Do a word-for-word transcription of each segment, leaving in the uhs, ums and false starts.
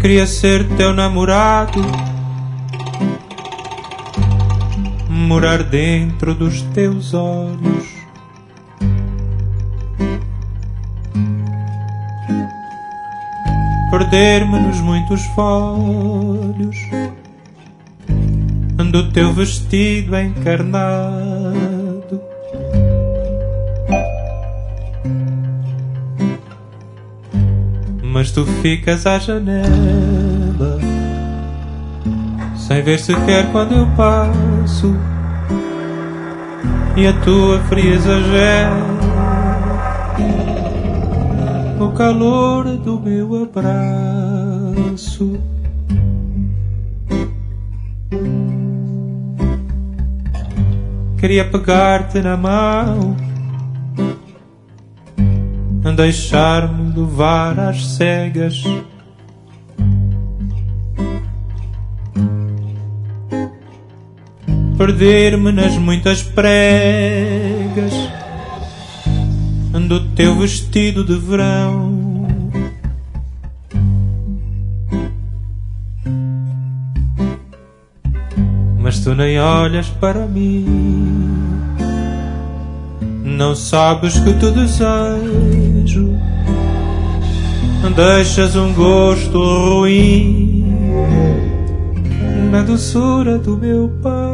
Queria ser teu namorado, morar dentro dos teus olhos, perder-me nos muitos folhos do teu vestido encarnado. Mas tu ficas à janela, sem ver sequer quando eu passo, e a tua frieza gela o calor do meu abraço. Queria pegar-te na mão, deixar-me levar às cegas, perder-me nas muitas pregas do teu vestido de verão. Mas tu nem olhas para mim, não sabes que te desejo, deixas um gosto ruim na doçura do meu beijo.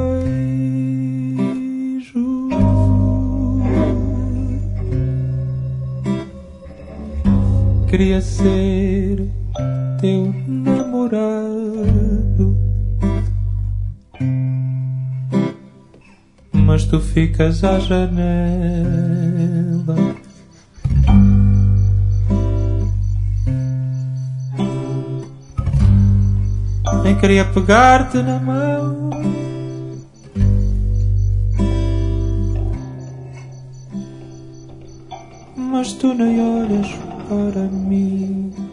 Queria ser teu namorado, mas tu ficas à janela. Nem queria pegar-te na mão, mas tu nem olhas para mim.